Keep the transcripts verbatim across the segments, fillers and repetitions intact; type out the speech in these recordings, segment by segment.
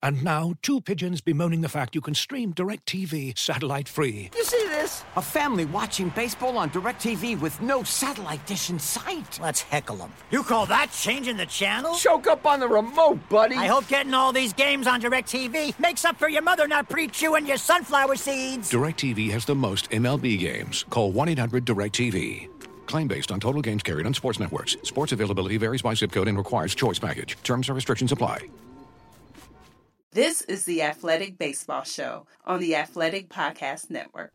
And now, two pigeons bemoaning the fact you can stream DirecTV satellite-free. You see this? A family watching baseball on DirecTV with no satellite dish in sight. Let's heckle them. You call that changing the channel? Choke up on the remote, buddy. I hope getting all these games on DirecTV makes up for your mother not pre-chewing your sunflower seeds. DirecTV has the most M L B games. Call one eight hundred DirecTV. Claim based on total games carried on sports networks. Sports availability varies by zip code and requires choice package. Terms and restrictions apply. This is the Athletic Baseball Show on the Athletic Podcast Network.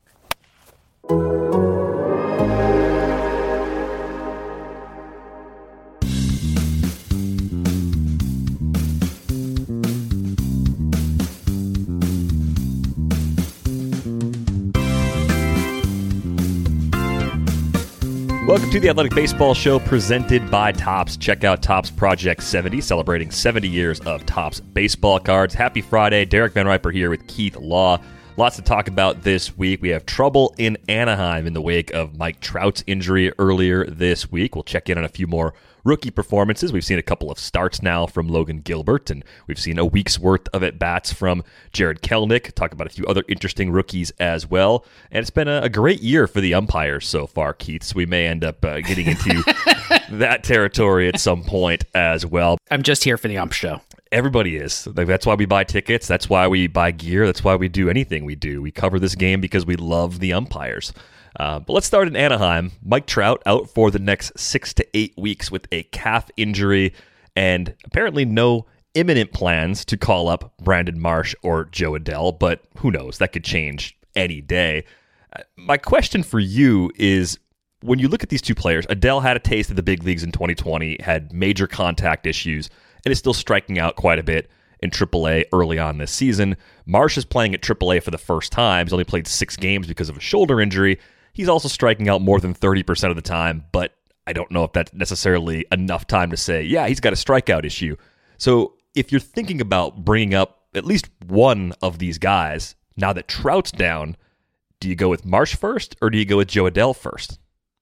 Welcome to the Athletic Baseball Show presented by Topps. Check out Topps Project seventy, celebrating seventy years of Topps baseball cards. Happy Friday. Derek Van Riper here with Keith Law. Lots to talk about this week. We have trouble in Anaheim in the wake of Mike Trout's injury earlier this week. We'll check in on a few more rookie performances. We've seen a couple of starts now from Logan Gilbert, and we've seen a week's worth of at-bats from Jared Kelenic. Talk about a few other interesting rookies as well. And it's been a, a great year for the umpires so far, Keith, so we may end up uh, getting into that territory at some point as well. I'm just here for the ump show. Everybody is. Like, that's why we buy tickets. That's why we buy gear. That's why we do anything we do. We cover this game because we love the umpires. Uh, but let's start in Anaheim. Mike Trout out for the next six to eight weeks with a calf injury and apparently no imminent plans to call up Brandon Marsh or Joe Adell, but who knows? That could change any day. Uh, my question for you is, when you look at these two players, Adell had a taste of the big leagues in twenty twenty, had major contact issues, and is still striking out quite a bit in triple A early on this season. Marsh is playing at triple A for the first time. He's only played six games because of a shoulder injury. He's also striking out more than thirty percent of the time, but I don't know if that's necessarily enough time to say, yeah, he's got a strikeout issue. So if you're thinking about bringing up at least one of these guys, now that Trout's down, do you go with Marsh first or do you go with Joe Adell first?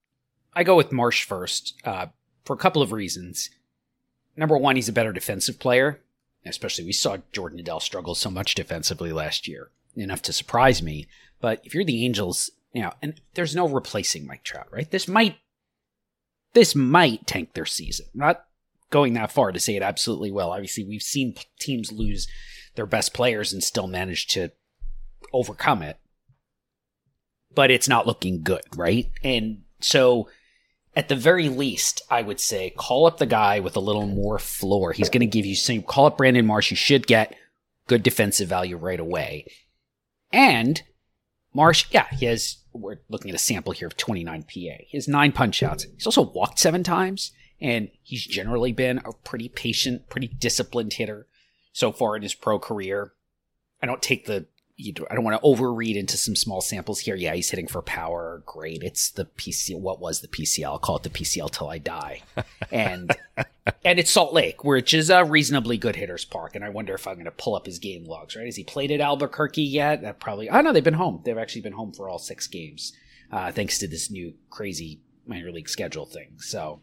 I go with Marsh first uh, for a couple of reasons. Number one, he's a better defensive player. Especially, we saw Jordan Adell struggle so much defensively last year, enough to surprise me. But if you're the Angels, you know, and there's no replacing Mike Trout, right? This might, this might tank their season. I'm not going that far to say it absolutely will. Obviously, we've seen teams lose their best players and still manage to overcome it. But it's not looking good, right? And so, at the very least, I would say call up the guy with a little more floor. He's going to give you some. Call up Brandon Marsh. You should get good defensive value right away. And Marsh, yeah, he has, we're looking at a sample here of twenty-nine P A. He has nine punch outs. He's also walked seven times, and he's generally been a pretty patient, pretty disciplined hitter so far in his pro career. I don't take the I don't want to overread into some small samples here. Yeah, he's hitting for power. Great. It's the P C L. What was the P C L? I'll call it the P C L till I die. And and it's Salt Lake, which is a reasonably good hitter's park. And I wonder if I'm going to pull up his game logs, right? Has he played at Albuquerque yet? That probably. Oh, no, they've been home. They've actually been home for all six games, uh, thanks to this new crazy minor league schedule thing. So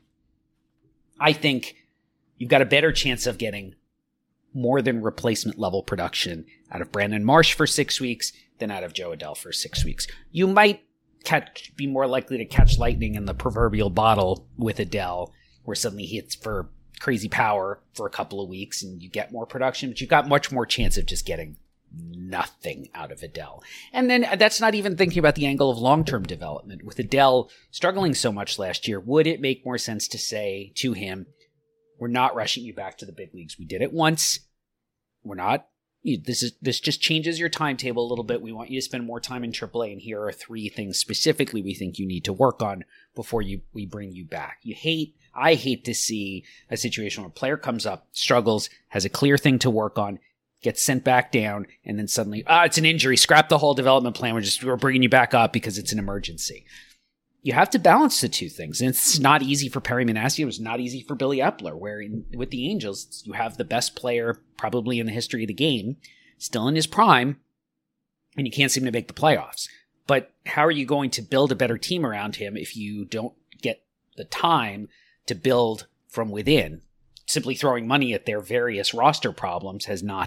I think you've got a better chance of getting more than replacement level production out of Brandon Marsh for six weeks than out of Joe Adell for six weeks. You might catch, be more likely to catch lightning in the proverbial bottle with Adell, where suddenly he hits for crazy power for a couple of weeks and you get more production, but you've got much more chance of just getting nothing out of Adell. And then that's not even thinking about the angle of long-term development. With Adell struggling so much last year, would it make more sense to say to him, we're not rushing you back to the big leagues. We did it once. We're not. This is this just changes your timetable a little bit. We want you to spend more time in triple A, and here are three things specifically we think you need to work on before you we bring you back. You hate, I hate to see a situation where a player comes up, struggles, has a clear thing to work on, gets sent back down, and then suddenly, ah, it's an injury. Scrap the whole development plan. We're just we're bringing you back up because it's an emergency. You have to balance the two things. And it's not easy for Perry Minasian. It was not easy for Billy Epler, where in, with the Angels, you have the best player probably in the history of the game, still in his prime, and you can't seem to make the playoffs. But how are you going to build a better team around him if you don't get the time to build from within? Simply throwing money at their various roster problems has not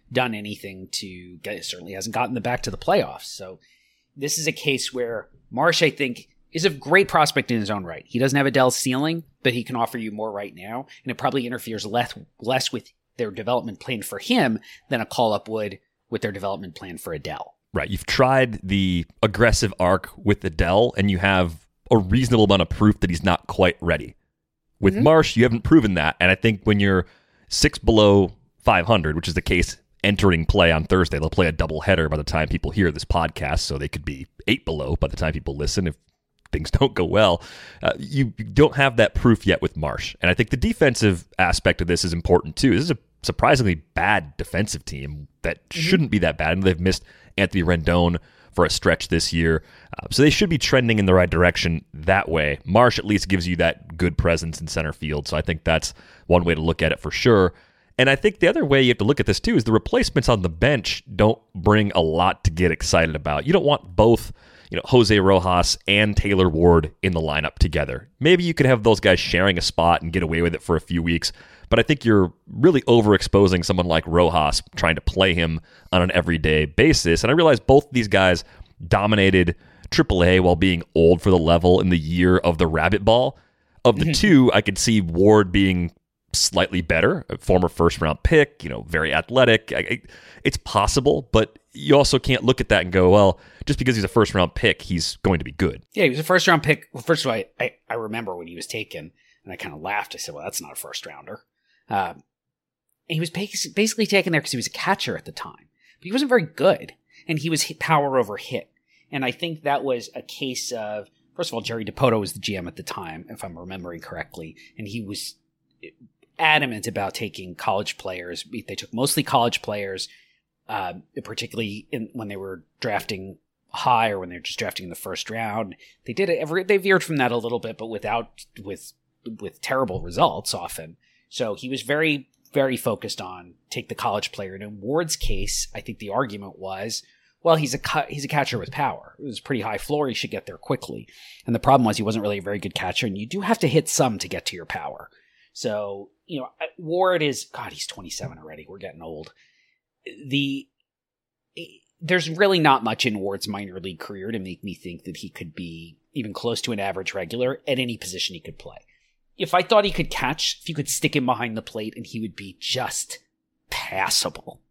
done anything to get, certainly hasn't gotten the back to the playoffs. So this is a case where Marsh, I think, is a great prospect in his own right. He doesn't have Adell's ceiling, but he can offer you more right now. And it probably interferes less, less with their development plan for him than a call-up would with their development plan for Adell. Right. You've tried the aggressive arc with Adell, and you have a reasonable amount of proof that he's not quite ready. With mm-hmm. Marsh, you haven't proven that. And I think when you're six below five hundred, which is the case entering play on Thursday, they'll play a doubleheader by the time people hear this podcast, so they could be eight below by the time people listen if things don't go well. Uh, you don't have that proof yet with Marsh. And I think the defensive aspect of this is important too. This is a surprisingly bad defensive team that mm-hmm. shouldn't be that bad. And they've missed Anthony Rendon for a stretch this year. Uh, so they should be trending in the right direction that way. Marsh at least gives you that good presence in center field. So I think that's one way to look at it for sure. And I think the other way you have to look at this too is the replacements on the bench don't bring a lot to get excited about. You don't want both, you know, Jose Rojas and Taylor Ward in the lineup together. Maybe you could have those guys sharing a spot and get away with it for a few weeks. But I think you're really overexposing someone like Rojas, trying to play him on an everyday basis. And I realize both these guys dominated triple A while being old for the level in the year of the rabbit ball. Of the two, I could see Ward being slightly better, a former first-round pick, you know, very athletic. I, it's possible, but you also can't look at that and go, well, just because he's a first-round pick, he's going to be good. Yeah, he was a first-round pick. Well, first of all, I, I, I remember when he was taken, and I kind of laughed. I said, well, that's not a first-rounder. Um, and he was basically taken there because he was a catcher at the time. But he wasn't very good, and he was hit power over hit. And I think that was a case of, first of all, Jerry Dipoto was the G M at the time, if I'm remembering correctly, and he was adamant about taking college players. They took mostly college players, uh, particularly in, when they were drafting high or when they were just drafting in the first round. They did it every, they veered from that a little bit, but without, with, with terrible results often. So he was very, very focused on take the college player. And in Ward's case, I think the argument was, well, he's a he's a catcher with power. It was a pretty high floor. He should get there quickly. And the problem was he wasn't really a very good catcher, and you do have to hit some to get to your power. So, you know, Ward is, God, he's twenty-seven already. We're getting old. The There's really not much in Ward's minor league career to make me think that he could be even close to an average regular at any position he could play. If I thought he could catch, if you could stick him behind the plate and he would be just passable,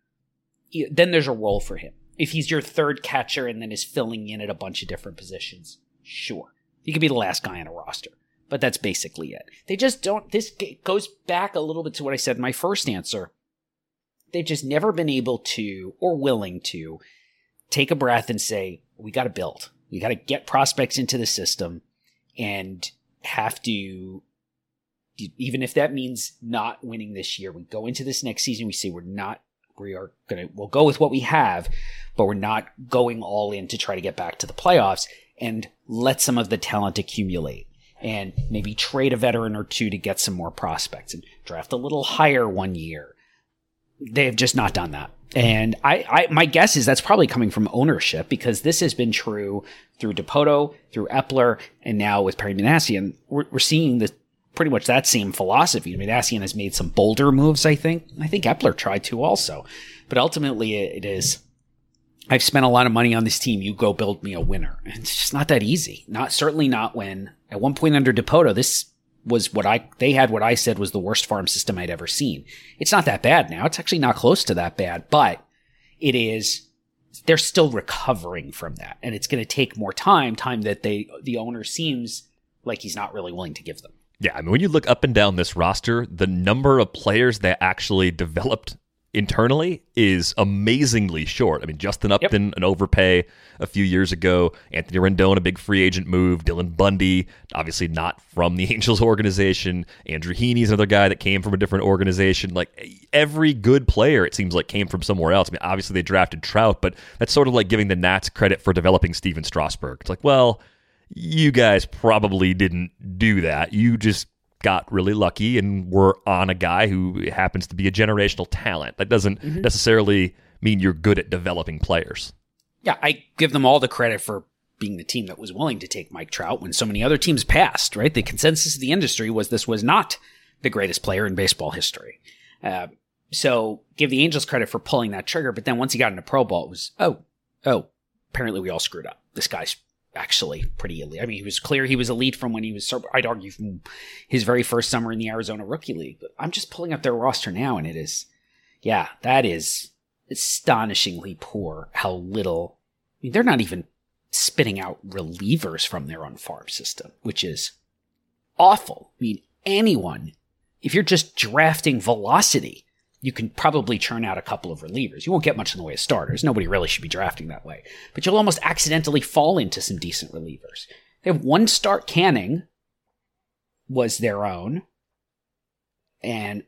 then there's a role for him. If he's your third catcher and then is filling in at a bunch of different positions, sure. He could be the last guy on a roster, but that's basically it. They just don't, this goes back a little bit to what I said in my first answer. They've just never been able to, or willing to, take a breath and say, we got to build. We got to get prospects into the system and have to, even if that means not winning this year, we go into this next season, we say we're not, we are going to, we'll go with what we have, but we're not going all in to try to get back to the playoffs, and let some of the talent accumulate and maybe trade a veteran or two to get some more prospects and draft a little higher one year. They've just not done that. And I, I, my guess is that's probably coming from ownership, because this has been true through Dipoto, through Epler, and now with Perry Minasian. We're, we're seeing the, pretty much that same philosophy. Minasian has made some bolder moves, I think. I think Epler tried to also. But ultimately it is, I've spent a lot of money on this team. You go build me a winner. And it's just not that easy. Not certainly not when, at one point under Dipoto, this was what I, they had what I said was the worst farm system I'd ever seen. It's not that bad now. It's actually not close to that bad, but it is, they're still recovering from that. And it's going to take more time, time that they, the owner seems like he's not really willing to give them. Yeah. I mean, when you look up and down this roster, the number of players that actually developed internally is amazingly short. I mean, Justin Upton, yep. an overpay a few years ago. Anthony Rendon, a big free agent move. Dylan Bundy, obviously not from the Angels organization. Andrew Heaney's another guy that came from a different organization. Like, every good player, it seems like, came from somewhere else. I mean, obviously they drafted Trout, but that's sort of like giving the Nats credit for developing Steven Strasburg. It's like, well, you guys probably didn't do that. You just got really lucky and were on a guy who happens to be a generational talent. That doesn't mm-hmm. necessarily mean you're good at developing players. Yeah, I give them all the credit for being the team that was willing to take Mike Trout when so many other teams passed, right? The consensus of the industry was this was not the greatest player in baseball history. Uh, So give the Angels credit for pulling that trigger, but then once he got into Pro Bowl, it was, oh, oh, apparently we all screwed up. This guy's actually pretty elite. I mean, he was clear he was elite from when he was, I'd argue, from his very first summer in the Arizona Rookie League. But I'm just pulling up their roster now, and it is, yeah, that is astonishingly poor how little, I mean, they're not even spitting out relievers from their own farm system, which is awful. I mean, anyone, if you're just drafting velocity, you can probably churn out a couple of relievers. You won't get much in the way of starters. Nobody really should be drafting that way. But you'll almost accidentally fall into some decent relievers. They have one start. Canning was their own. And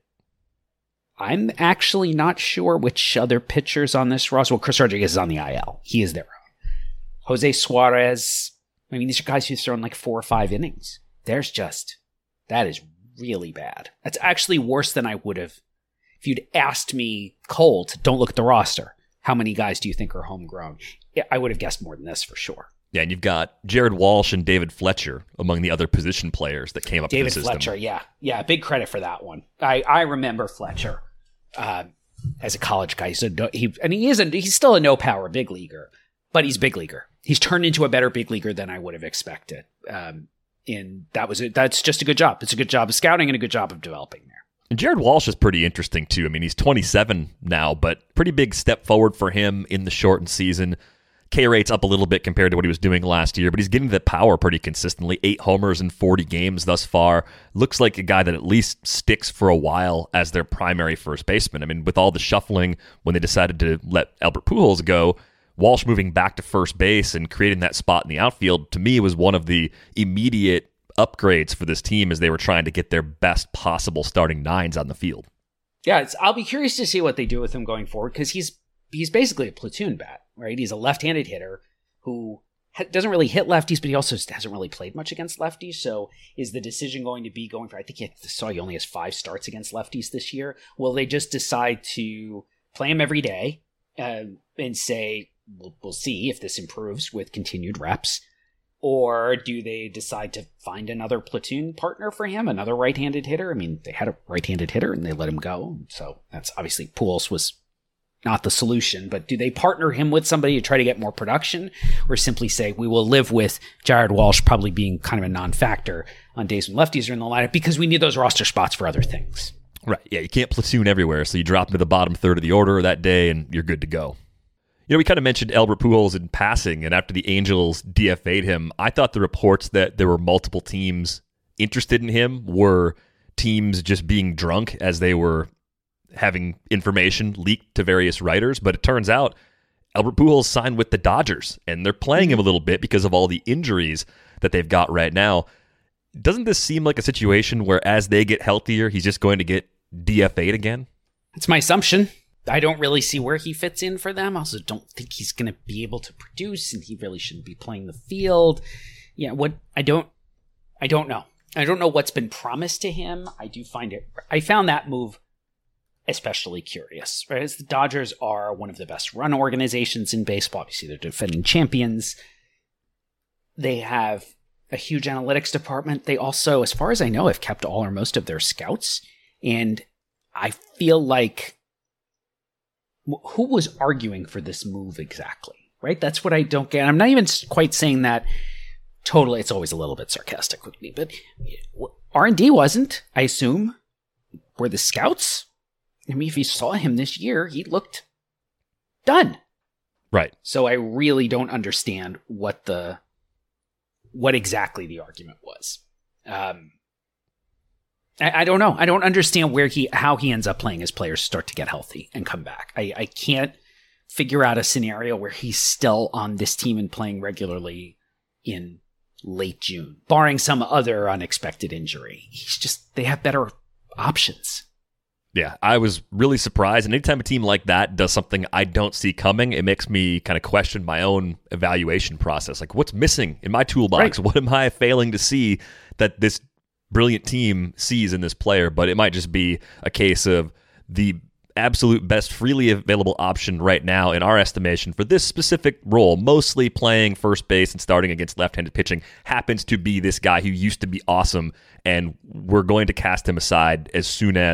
I'm actually not sure which other pitchers on this roster. Well, Chris Rodriguez is on the I L. He is their own. Jose Suarez. I mean, these are guys who've thrown like four or five innings. There's just, that is really bad. That's actually worse than I would have. If you'd asked me cold, don't look at the roster, how many guys do you think are homegrown? I would have guessed more than this for sure. Yeah, and you've got Jared Walsh and David Fletcher among the other position players that came up David to the system. Fletcher, yeah. Yeah, big credit for that one. I, I remember Fletcher uh, as a college guy. He's a, he, and he is a, he's still a no-power big leaguer, but he's a big leaguer. He's turned into a better big leaguer than I would have expected. Um, and that was it. That's just a good job. It's a good job of scouting and a good job of developing there. And Jared Walsh is pretty interesting, too. I mean, he's twenty-seven now, but pretty big step forward for him in the shortened season. K rate's up a little bit compared to what he was doing last year, but he's getting the power pretty consistently. Eight homers in forty games thus far. Looks like a guy that at least sticks for a while as their primary first baseman. I mean, with all the shuffling when they decided to let Albert Pujols go, Walsh moving back to first base and creating that spot in the outfield, to me, was one of the immediate upgrades for this team as they were trying to get their best possible starting nines on the field. Yeah, it's, I'll be curious to see what they do with him going forward, because he's he's basically a platoon bat, right? He's a left-handed hitter who ha- doesn't really hit lefties, but he also hasn't really played much against lefties. So is the decision going to be going for, I think I saw he only has five starts against lefties this year. Will they just decide to play him every day uh, and say, we'll, we'll see if this improves with continued reps? Or do they decide to find another platoon partner for him, another right-handed hitter? I mean, they had a right-handed hitter and they let him go. So that's obviously Pujols was not the solution. But do they partner him with somebody to try to get more production? Or simply say, we will live with Jared Walsh probably being kind of a non-factor on days when lefties are in the lineup because we need those roster spots for other things. Right. Yeah, you can't platoon everywhere. So you drop into the bottom third of the order that day and you're good to go. You know, we kind of mentioned Albert Pujols in passing, and after the Angels D F A'd him, I thought the reports that there were multiple teams interested in him were teams just being drunk as they were having information leaked to various writers. But it turns out Albert Pujols signed with the Dodgers, and they're playing him a little bit because of all the injuries that they've got right now. Doesn't this seem like a situation where as they get healthier, he's just going to get D F A'd again? That's my assumption. I don't really see where he fits in for them. I also don't think he's going to be able to produce, and he really shouldn't be playing the field. Yeah, what I don't, I don't know. I don't know what's been promised to him. I do find it. I found that move especially curious, right? As the Dodgers are one of the best run organizations in baseball. Obviously, they're defending champions. They have a huge analytics department. They also, as far as I know, have kept all or most of their scouts, and I feel like. Who was arguing for this move exactly, right? That's what I don't get. I'm not even quite saying that totally. It's always a little bit sarcastic with me, but R and D wasn't, I assume. Were the scouts? I mean, if you saw him this year, he looked done. Right. So I really don't understand what the, what exactly the argument was. Um, I, I don't know. I don't understand where he, how he ends up playing as players start to get healthy and come back. I, I can't figure out a scenario where he's still on this team and playing regularly in late June, barring some other unexpected injury. He's just, they have better options. Yeah, I was really surprised. And anytime a team like that does something I don't see coming, it makes me kind of question my own evaluation process. Like, what's missing in my toolbox? Right. What am I failing to see that this brilliant team sees in this player? But it might just be a case of the absolute best freely available option right now in our estimation for this specific role, mostly playing first base and starting against left-handed pitching, happens to be this guy who used to be awesome, and we're going to cast him aside as soon as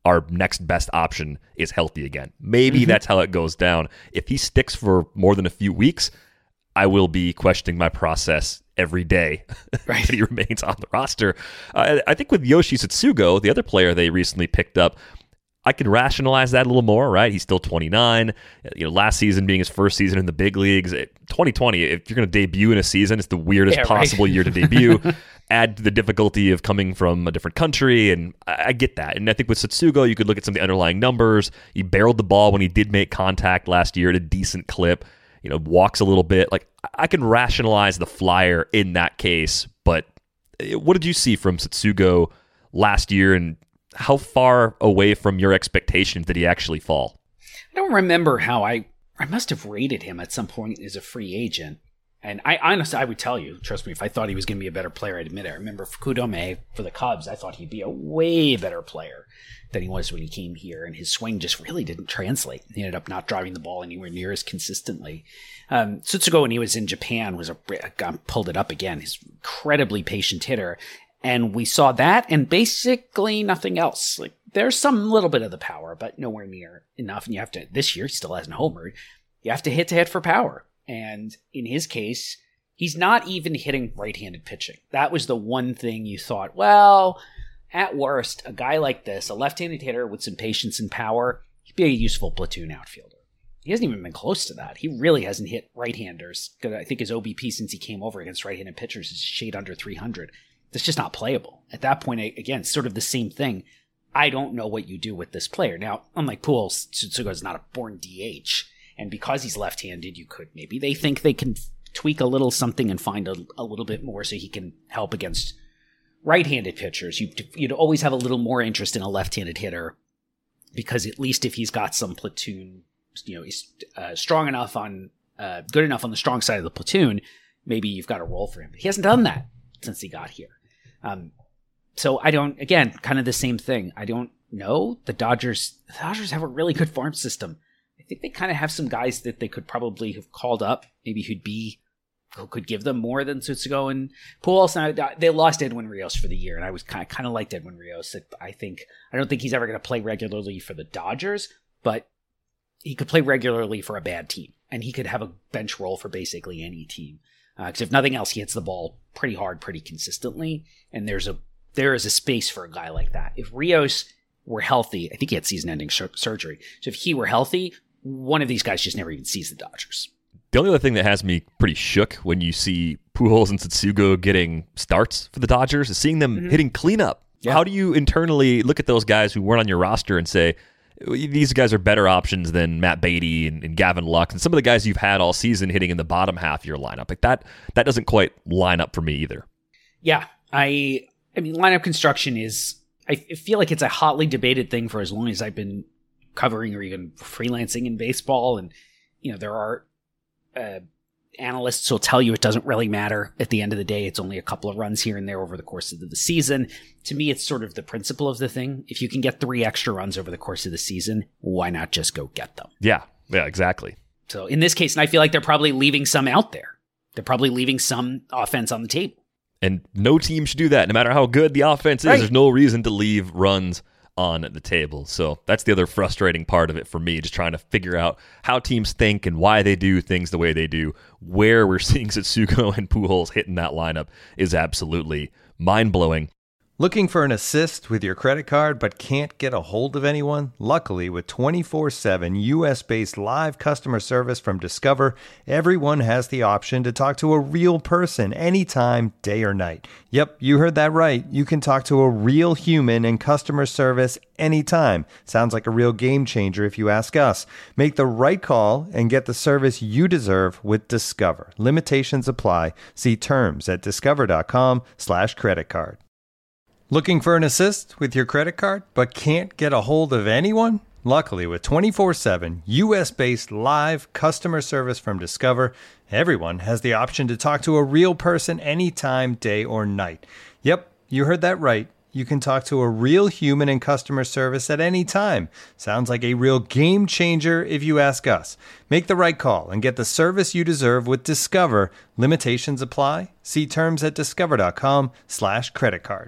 our next best option is healthy again. Maybe Mm-hmm. that's how it goes down. If he sticks for more than a few weeks, I will be questioning my process every day Right. that he remains on the roster. Uh, I think with Yoshi Tsutsugo, the other player they recently picked up, I can rationalize that a little more, right? He's still twenty-nine. You know, last season being his first season in the big leagues. twenty twenty, if you're going to debut in a season, it's the weirdest Yeah, right. possible year to debut. Add to the difficulty of coming from a different country, and I, I get that. And I think with Tsutsugo, you could look at some of the underlying numbers. He barreled the ball when he did make contact last year at a decent clip. You know, walks a little bit. Like, I can rationalize the flyer in that case, but what did you see from Tsutsugo last year, and how far away from your expectations did he actually fall? I don't remember how I I must have rated him at some point as a free agent. And I honestly, I would tell you, trust me, if I thought he was going to be a better player, I'd admit it. I remember for Kudome, for the Cubs, I thought he'd be a way better player than he was when he came here. And his swing just really didn't translate. He ended up not driving the ball anywhere near as consistently. Um, Tsutsugo, when he was in Japan, was a, I pulled it up again. He's an incredibly patient hitter. And we saw that and basically nothing else. Like, there's some little bit of the power, but nowhere near enough. And you have to, this year, he still hasn't homered. You have to hit to hit for power. And in his case, he's not even hitting right-handed pitching. That was the one thing you thought, well, at worst, a guy like this, a left-handed hitter with some patience and power, he'd be a useful platoon outfielder. He hasn't even been close to that. He really hasn't hit right-handers. I think his O B P since he came over against right-handed pitchers is shade under three hundred. That's just not playable. At that point, again, sort of the same thing. I don't know what you do with this player. Now, unlike Pujols, Tsutsugo is not a born D H. And because he's left-handed, you could maybe they think they can tweak a little something and find a, a little bit more so he can help against right-handed pitchers. You, you'd always have a little more interest in a left-handed hitter because at least if he's got some platoon, you know, he's uh, strong enough on, uh, good enough on the strong side of the platoon, maybe you've got a role for him. But he hasn't done that since he got here. Um, so I don't, again, kind of the same thing. I don't know. The Dodgers, the Dodgers have a really good farm system. I think they kind of have some guys that they could probably have called up, maybe who'd be, who could give them more than Tsutsugo and Pujols. Now, they lost Edwin Rios for the year, and I was kind of, kind of liked Edwin Rios. I think, I don't think he's ever going to play regularly for the Dodgers, but he could play regularly for a bad team, and he could have a bench role for basically any team. Because uh, if nothing else, he hits the ball pretty hard, pretty consistently, and there's a there is a space for a guy like that. If Rios were healthy, I think he had season-ending sh- surgery. So if he were healthy, one of these guys just never even sees the Dodgers. The only other thing that has me pretty shook when you see Pujols and Tsutsugo getting starts for the Dodgers is seeing them mm-hmm. hitting cleanup. Yeah. How do you internally look at those guys who weren't on your roster and say, these guys are better options than Matt Beatty and, and Gavin Lux and some of the guys you've had all season hitting in the bottom half of your lineup? Like that, that doesn't quite line up for me either. Yeah, I, I mean, lineup construction is, I feel like it's a hotly debated thing for as long as I've been covering or even freelancing in baseball. And, you know, there are uh, analysts who'll tell you it doesn't really matter. At the end of the day, it's only a couple of runs here and there over the course of the season. To me, it's sort of the principle of the thing. If you can get three extra runs over the course of the season, why not just go get them? Yeah, yeah, exactly. So in this case, and I feel like they're probably leaving some out there. They're probably leaving some offense on the table. And no team should do that. No matter how good the offense is, right. There's no reason to leave runs on the table. So that's the other frustrating part of it for me, just trying to figure out how teams think and why they do things the way they do. Where we're seeing Tsutsugo and Pujols hitting that lineup is absolutely mind-blowing. Looking for an assist with your credit card but can't get a hold of anyone? Luckily, with twenty-four seven U S-based live customer service from Discover, everyone has the option to talk to a real person anytime, day or night. Yep, you heard that right. You can talk to a real human in customer service anytime. Sounds like a real game changer if you ask us. Make the right call and get the service you deserve with Discover. Limitations apply. See terms at discover.com slash credit card. Looking for an assist with your credit card but can't get a hold of anyone? Luckily, with twenty-four seven U S-based live customer service from Discover, everyone has the option to talk to a real person anytime, day or night. Yep, you heard that right. You can talk to a real human in customer service at any time. Sounds like a real game changer if you ask us. Make the right call and get the service you deserve with Discover. Limitations apply. See terms at discover.com slash credit card.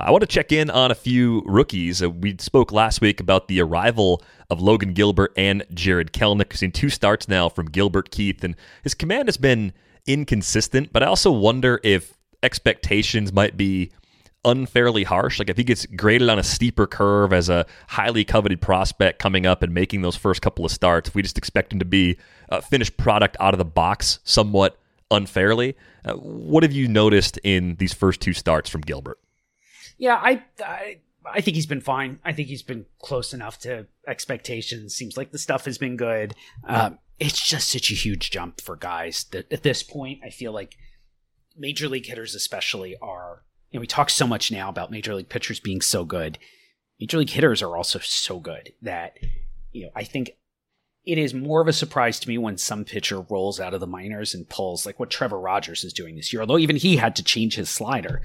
I want to check in on a few rookies. Uh, we spoke last week about the arrival of Logan Gilbert and Jared Kelenic. We've seen two starts now from Gilbert Keith, and his command has been inconsistent, but I also wonder if expectations might be unfairly harsh. Like if he gets graded on a steeper curve as a highly coveted prospect coming up and making those first couple of starts, if we just expect him to be a finished product out of the box somewhat unfairly. Uh, what have you noticed in these first two starts from Gilbert? Yeah, I, I I think he's been fine. I think he's been close enough to expectations. Seems like the stuff has been good. Um, it's just such a huge jump for guys that at this point, I feel like major league hitters especially are, you know, we talk so much now about major league pitchers being so good. Major league hitters are also so good that, you know, I think it is more of a surprise to me when some pitcher rolls out of the minors and pulls like what Trevor Rogers is doing this year, although even he had to change his slider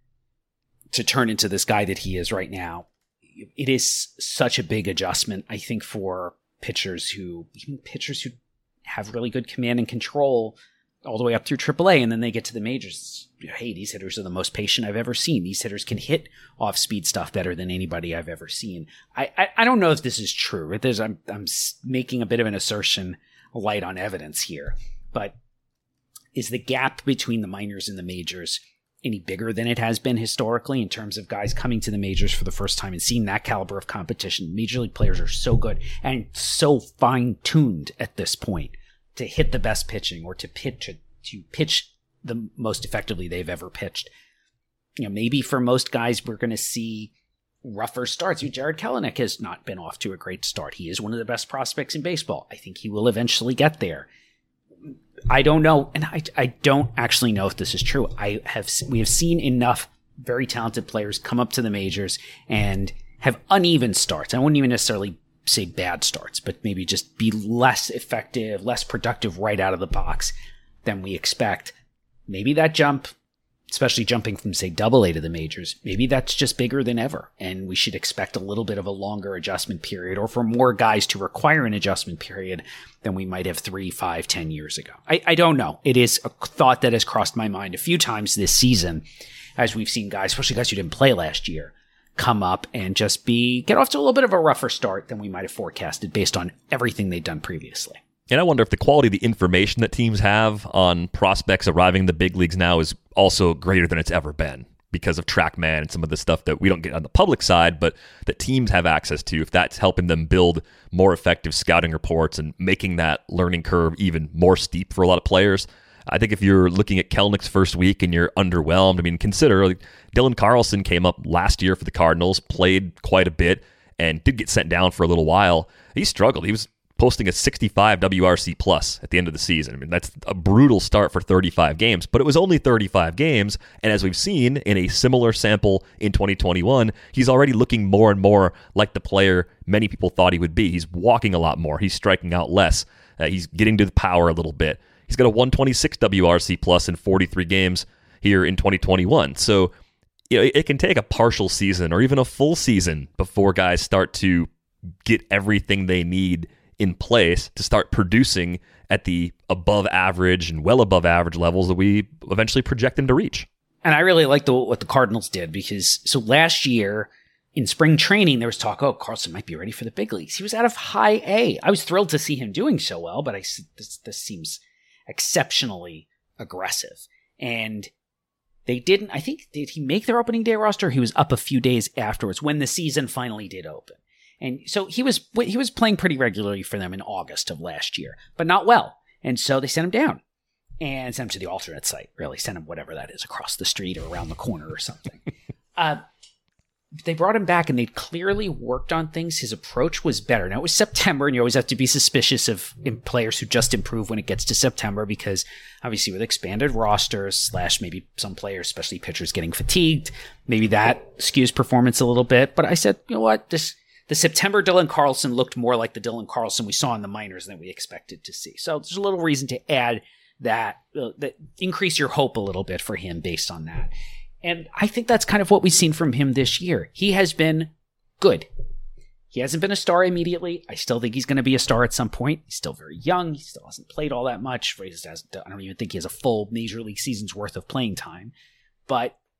to turn into this guy that he is right now. It is such a big adjustment, I think, for pitchers who, even pitchers who have really good command and control all the way up through triple A, and then they get to the majors. Hey, these hitters are the most patient I've ever seen. These hitters can hit off-speed stuff better than anybody I've ever seen. I, I, I don't know if this is true. There's, I'm, I'm making a bit of an assertion light on evidence here, but is the gap between the minors and the majors any bigger than it has been historically in terms of guys coming to the majors for the first time and seeing that caliber of competition? Major league players are so good and so fine-tuned at this point to hit the best pitching or to pitch to, to pitch the most effectively they've ever pitched. You know, maybe for most guys, we're going to see rougher starts. Jared Kelenic has not been off to a great start. He is one of the best prospects in baseball. I think he will eventually get there. I don't know, and I, I don't actually know if this is true. I have we have seen enough very talented players come up to the majors and have uneven starts. I wouldn't even necessarily say bad starts, but maybe just be less effective, less productive right out of the box than we expect. Maybe that jump, especially jumping from, say, double A to the majors, maybe that's just bigger than ever, and we should expect a little bit of a longer adjustment period, or for more guys to require an adjustment period than we might have three, five, ten years ago. I, I don't know. It is a thought that has crossed my mind a few times this season, as we've seen guys, especially guys who didn't play last year, come up and just be get off to a little bit of a rougher start than we might have forecasted based on everything they'd done previously. And I wonder if the quality of the information that teams have on prospects arriving in the big leagues now is also greater than it's ever been because of TrackMan and some of the stuff that we don't get on the public side, but that teams have access to. If that's helping them build more effective scouting reports and making that learning curve even more steep for a lot of players. I think if you're looking at Kelenic's first week and you're underwhelmed, I mean, consider like, Dylan Carlson came up last year for the Cardinals, played quite a bit, and did get sent down for a little while. He struggled. He was posting a sixty-five W R C plus at the end of the season. I mean, that's a brutal start for thirty-five games, but it was only thirty-five games. And as we've seen in a similar sample in twenty twenty-one, he's already looking more and more like the player many people thought he would be. He's walking a lot more. He's striking out less. Uh, he's getting to the power a little bit. He's got a one twenty-six W R C plus in forty-three games here in twenty twenty-one. So, you know, it can take a partial season or even a full season before guys start to get everything they need in place to start producing at the above average and well above average levels that we eventually project them to reach. And I really like the, what the Cardinals did because so last year in spring training, there was talk, oh, Carlson might be ready for the big leagues. He was out of high A. I was thrilled to see him doing so well, but I this, this seems exceptionally aggressive. And they didn't, I think, did he make their opening day roster? He was up a few days afterwards when the season finally did open. And so he was he was playing pretty regularly for them in August of last year, but not well. And so they sent him down and sent him to the alternate site, really. Sent him whatever that is, across the street or around the corner or something. uh, they brought him back and they'd clearly worked on things. His approach was better. Now, it was September, and you always have to be suspicious of players who just improve when it gets to September because obviously with expanded rosters slash maybe some players, especially pitchers, getting fatigued, maybe that skews performance a little bit. But I said, you know what, this... The September Dylan Carlson looked more like the Dylan Carlson we saw in the minors than we expected to see. So there's a little reason to add that, uh, that increase your hope a little bit for him based on that. And I think that's kind of what we've seen from him this year. He has been good. He hasn't been a star immediately. I still think he's going to be a star at some point. He's still very young. He still hasn't played all that much. He hasn't, I don't even think he has a full major league season's worth of playing time. But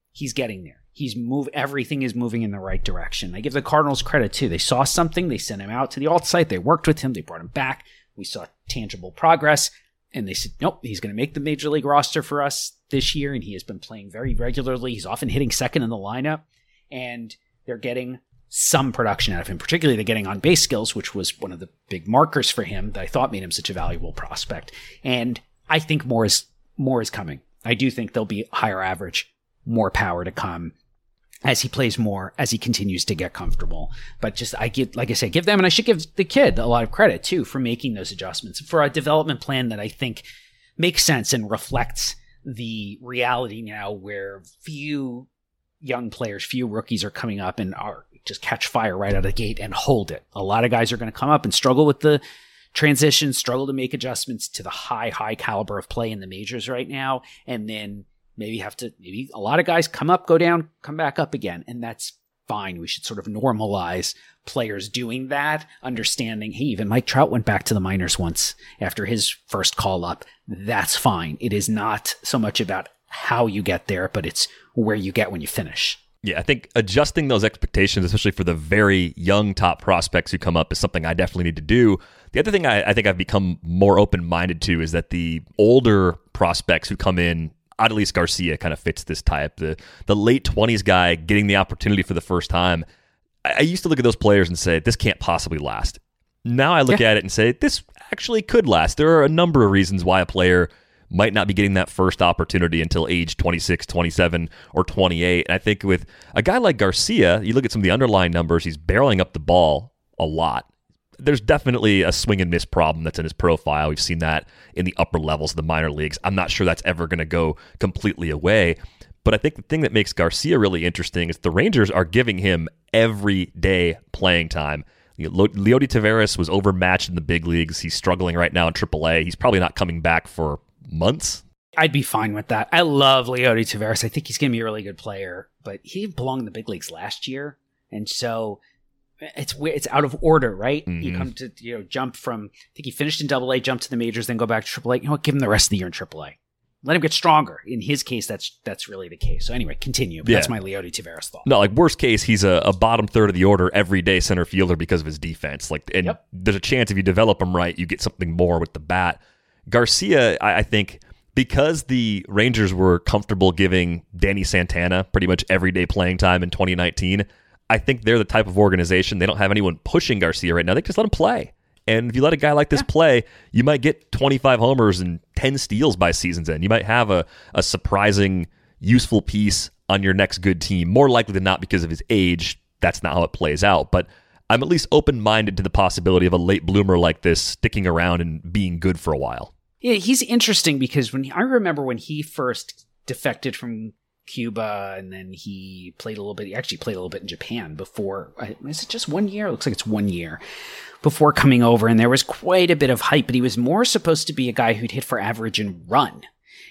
he's getting there. He's move. Everything is moving in the right direction. I give the Cardinals credit too. They saw something. They sent him out to the alt site. They worked with him. They brought him back. We saw tangible progress. And they said, nope, he's going to make the major league roster for us this year. And he has been playing very regularly. He's often hitting second in the lineup. And they're getting some production out of him. Particularly they're getting on base skills, which was one of the big markers for him that I thought made him such a valuable prospect. And I think more is more is coming. I do think there'll be higher average, more power to come as he plays more, as he continues to get comfortable. But just, I give, like I said, give them, and I should give the kid a lot of credit too for making those adjustments, for a development plan that I think makes sense and reflects the reality now where few young players, few rookies are coming up and are just catch fire right out of the gate and hold it. A lot of guys are going to come up and struggle with the transition, struggle to make adjustments to the high, high caliber of play in the majors right now. And then maybe have to, maybe a lot of guys come up, go down, come back up again. And that's fine. We should sort of normalize players doing that, understanding, hey, even Mike Trout went back to the minors once after his first call up. That's fine. It is not so much about how you get there, but it's where you get when you finish. Yeah, I think adjusting those expectations, especially for the very young top prospects who come up, is something I definitely need to do. The other thing I, I think I've become more open-minded to is that the older prospects who come in, Adolis Garcia kind of fits this type. The the late twenties guy getting the opportunity for the first time. I, I used to look at those players and say, this can't possibly last. Now I look yeah. at it and say, this actually could last. There are a number of reasons why a player might not be getting that first opportunity until age twenty-six, twenty-seven, or twenty-eight. And I think with a guy like Garcia, you look at some of the underlying numbers, he's barreling up the ball a lot. There's definitely a swing and miss problem that's in his profile. We've seen that in the upper levels of the minor leagues. I'm not sure that's ever going to go completely away. But I think the thing that makes Garcia really interesting is the Rangers are giving him everyday playing time. You know, Leody Taveras was overmatched in the big leagues. He's struggling right now in triple A. He's probably not coming back for months. I'd be fine with that. I love Leody Taveras. I think he's going to be a really good player, but he belonged in the big leagues last year. And so it's it's out of order, right? Mm-hmm. You come to, you know, jump from, I think he finished in double A, jump to the majors, then go back to triple A. You know what? Give him the rest of the year in triple A. Let him get stronger. In his case, that's that's really the case. So anyway, continue. But yeah. That's my Leody Taveras thought. No, like worst case, he's a, a bottom third of the order everyday center fielder because of his defense. Like, and yep. there's a chance if you develop him right, you get something more with the bat. Garcia, I, I think, because the Rangers were comfortable giving Danny Santana pretty much everyday playing time in twenty nineteen, I think they're the type of organization, they don't have anyone pushing Garcia right now. They just let him play. And if you let a guy like this yeah. play, you might get twenty-five homers and ten steals by season's end. You might have a, a surprising, useful piece on your next good team. More likely than not because of his age, that's not how it plays out. But I'm at least open-minded to the possibility of a late bloomer like this sticking around and being good for a while. Yeah, he's interesting because when he, I remember when he first defected from Cuba and then he played a little bit, he actually played a little bit in Japan before, is it just one year? It looks like it's one year before coming over, and there was quite a bit of hype, but he was more supposed to be a guy who'd hit for average and run.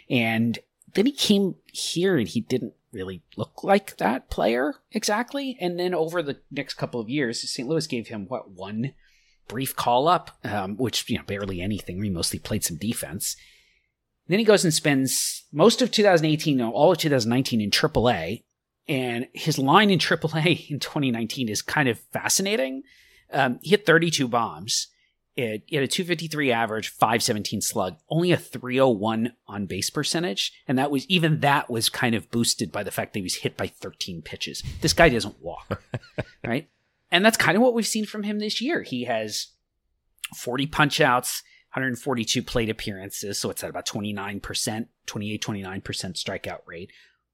And then he came here and he didn't really look like that player exactly. And then over the next couple of years, Saint Louis gave him, what, one brief call-up, um, which, you know, barely anything. He mostly played some defense. And then he goes and spends most of two thousand eighteen, no, all of two thousand nineteen in triple A. And his line in triple A in twenty nineteen is kind of fascinating. Um, he hit thirty-two bombs. It, he had a two fifty-three average, five seventeen slug, only a three oh one on base percentage. And that was, even that was kind of boosted by the fact that he was hit by thirteen pitches. This guy doesn't walk, right? And that's kind of what we've seen from him this year. He has forty punch outs, one hundred forty-two plate appearances. So it's at about twenty-nine percent, twenty-eight, twenty-nine percent strikeout rate.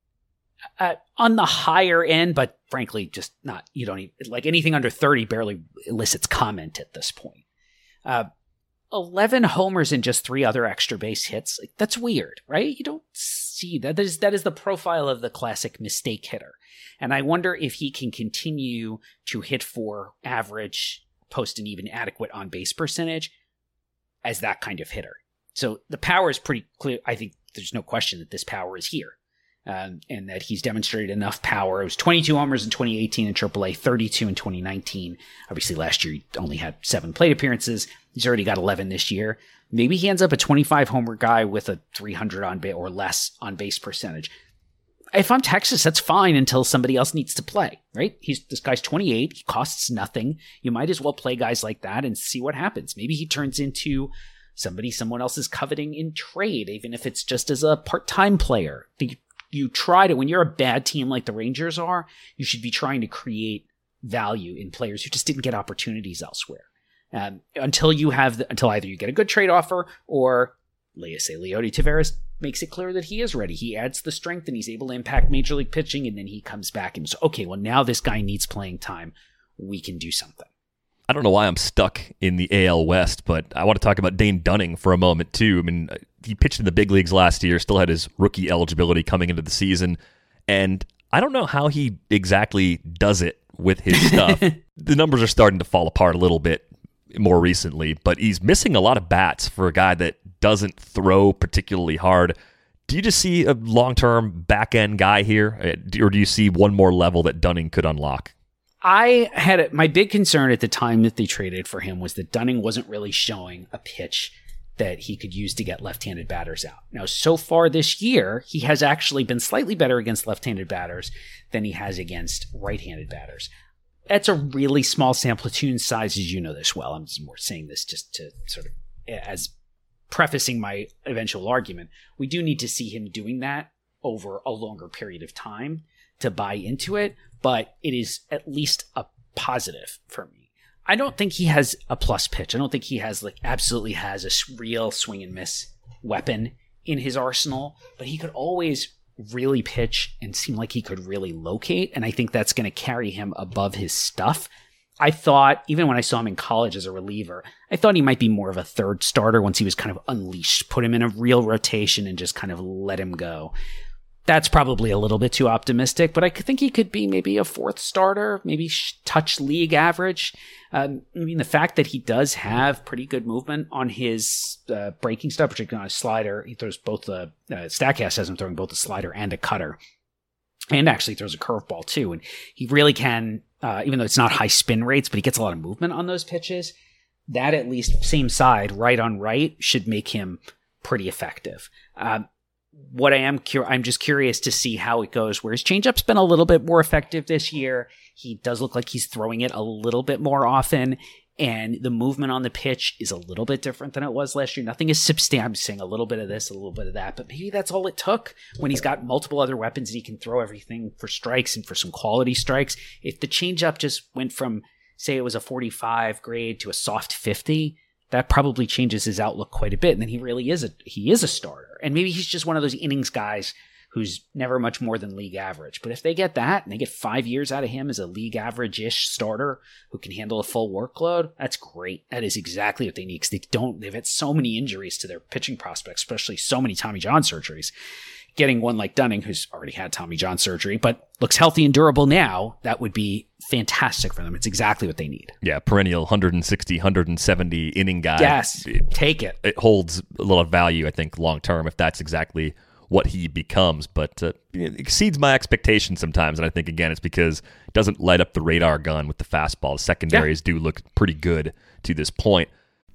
Uh, on the higher end, but frankly, just not, you don't even, like anything under thirty barely elicits comment at this point. Uh, eleven homers and just three other extra base hits. Like, that's weird, right? You don't see that. That is, that is the profile of the classic mistake hitter. And I wonder if he can continue to hit for average, post and even adequate on base percentage as that kind of hitter. So the power is pretty clear. I think there's no question that this power is here. Um, and that he's demonstrated enough power. It was twenty-two homers in twenty eighteen in triple A, thirty-two in twenty nineteen. Obviously, last year he only had seven plate appearances. He's already got eleven this year. Maybe he ends up a twenty-five homer guy with a three hundred on base or less on base percentage. if I'm Texas, that's fine until somebody else needs to play, right? He's this guy's twenty-eight. He costs nothing. You might as well play guys like that and see what happens. Maybe he turns into somebody someone else is coveting in trade, even if it's just as a part-time player. You, you try to, when you're a bad team like the Rangers are, you should be trying to create value in players who just didn't get opportunities elsewhere. Um, until you have, the, until either you get a good trade offer or, let's say, Leody Taveras makes it clear that he is ready. He adds the strength and he's able to impact major league pitching, and then he comes back and says, okay, well, now this guy needs playing time. We can do something. I don't know why I'm stuck in the A L West, but I want to talk about Dane Dunning for a moment, too. I mean, he pitched in the big leagues last year, still had his rookie eligibility coming into the season, and I don't know how he exactly does it with his stuff. The numbers are starting to fall apart a little bit more recently, but he's missing a lot of bats for a guy that doesn't throw particularly hard. Do you just see a long-term back-end guy here, or do you see one more level that Dunning could unlock? I had a, my big concern at the time that they traded for him was that Dunning wasn't really showing a pitch that he could use to get left-handed batters out. Now, so far this year, he has actually been slightly better against left-handed batters than he has against right-handed batters. That's a really small samplitude size, as you know this well. I'm just more saying this just to sort of as prefacing my eventual argument. We do need to see him doing that over a longer period of time to buy into it, but it is at least a positive for me. I don't think he has a plus pitch. I don't think he has like absolutely has a real swing and miss weapon in his arsenal, but he could always really pitch and seem like he could really locate, and I think that's going to carry him above his stuff. I thought, even when I saw him in college as a reliever, I thought he might be more of a third starter once he was kind of unleashed, put him in a real rotation and just kind of let him go. That's probably a little bit too optimistic, but I think he could be maybe a fourth starter, maybe touch league average. Um, I mean, the fact that he does have pretty good movement on his uh, breaking stuff, particularly on his slider. He throws both the, uh, Statcast has him throwing both a slider and a cutter, and actually throws a curveball too. And he really can, uh, even though it's not high spin rates, but he gets a lot of movement on those pitches. That at least same side, right on right, should make him pretty effective. Um, What I am cur- I'm just curious to see how it goes, where his changeup's been a little bit more effective this year. He does look like he's throwing it a little bit more often, and the movement on the pitch is a little bit different than it was last year. Nothing is substantial. I'm saying a little bit of this, a little bit of that, but maybe that's all it took when he's got multiple other weapons and he can throw everything for strikes and for some quality strikes. If the changeup just went from, say it was a forty-five grade to a soft fifty, that probably changes his outlook quite a bit. And then he really is a, he is a starter. And maybe he's just one of those innings guys who's never much more than league average. But if they get that and they get five years out of him as a league average-ish starter who can handle a full workload, that's great. That is exactly what they need, because they don't, they've had so many injuries to their pitching prospects, especially so many Tommy John surgeries. Getting one like Dunning, who's already had Tommy John surgery, but looks healthy and durable now, that would be fantastic for them. It's exactly what they need. Yeah, perennial one sixty, one seventy inning guy. Yes, it, take it. It holds a lot of value, I think, long term, if that's exactly what he becomes. But uh, it exceeds my expectations sometimes, and I think, again, it's because it doesn't light up the radar gun with the fastball. The secondaries yeah. do look pretty good to this point.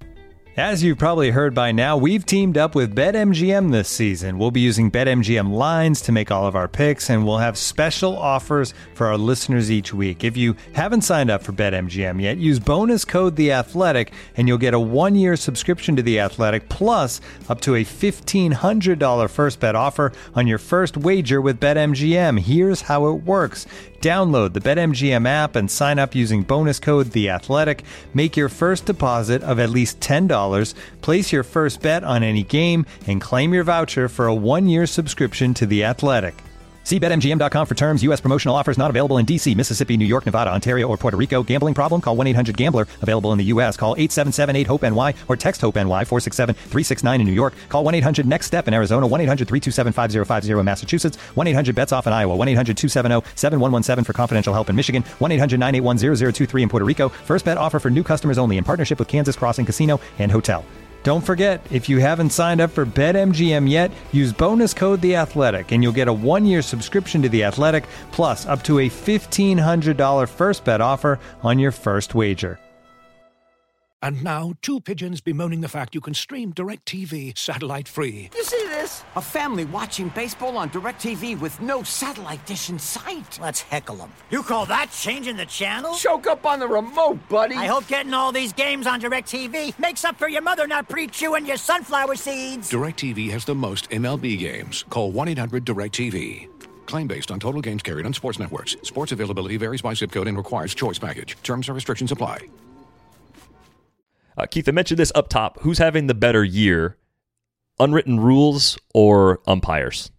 As you've probably heard by now, we've teamed up with BetMGM this season. We'll be using BetMGM lines to make all of our picks, and we'll have special offers for our listeners each week. If you haven't signed up for BetMGM yet, use bonus code The Athletic, and you'll get a one-year subscription to The Athletic, plus up to a fifteen hundred dollars first bet offer on your first wager with BetMGM. Here's how it works. Download the BetMGM app and sign up using bonus code The Athletic. Make your first deposit of at least ten dollars. Place your first bet on any game and claim your voucher for a one-year subscription to The Athletic. See Bet M G M dot com for terms. U S promotional offers not available in D C, Mississippi, New York, Nevada, Ontario, or Puerto Rico. Gambling problem? Call one eight hundred gambler. Available in the U S. Call eight seven seven eight hope N Y or text HOPE-NY four six seven three six nine in New York. Call one eight hundred next step in Arizona. one eight hundred three two seven five zero five zero in Massachusetts. one eight hundred bets off in Iowa. one eight hundred two seven zero seven one one seven for confidential help in Michigan. one eight hundred nine eight one zero zero two three in Puerto Rico. First bet offer for new customers only in partnership with Kansas Crossing Casino and Hotel. Don't forget, if you haven't signed up for BetMGM yet, use bonus code The Athletic, and you'll get a one-year subscription to The Athletic, plus up to a fifteen hundred dollars first bet offer on your first wager. And now, two pigeons bemoaning the fact you can stream DirecTV satellite-free. You see this? A family watching baseball on DirecTV with no satellite dish in sight. Let's heckle them. You call that changing the channel? Choke up on the remote, buddy. I hope getting all these games on DirecTV makes up for your mother not pre-chewing your sunflower seeds. DirecTV has the most M L B games. Call one eight hundred direct T V. Claim based on total games carried on sports networks. Sports availability varies by zip code and requires choice package. Terms and restrictions apply. Uh, Keith, I mentioned this up top. Who's having the better year? Unwritten rules or umpires?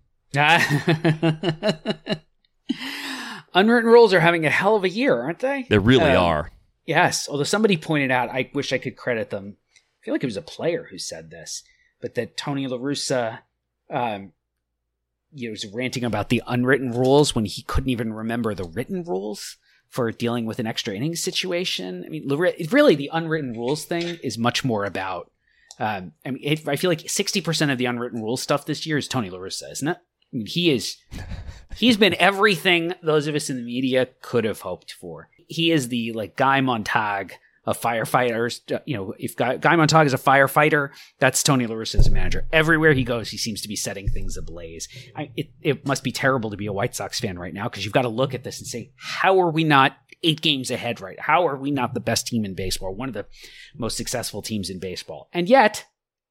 Unwritten rules are having a hell of a year, aren't they? They really um, are. Yes, although somebody pointed out, I wish I could credit them. I feel like it was a player who said this, but that Tony La Russa um, you know, was ranting about the unwritten rules when he couldn't even remember the written rules for dealing with an extra innings situation. I mean, really, the unwritten rules thing is much more about. Um, I mean, it, I feel like sixty percent of the unwritten rules stuff this year is Tony La Russa, isn't it? I mean, he is. He's been everything those of us in the media could have hoped for. He is the like Guy Montag of firefighters. You know, if Guy, Guy Montag is a firefighter, that's Tony La Russa as a manager. Everywhere he goes, he seems to be setting things ablaze. I, it, it must be terrible to be a White Sox fan right now because you've got to look at this and say, how are we not eight games ahead, right? How are we not the best team in baseball? One of the most successful teams in baseball. And yet,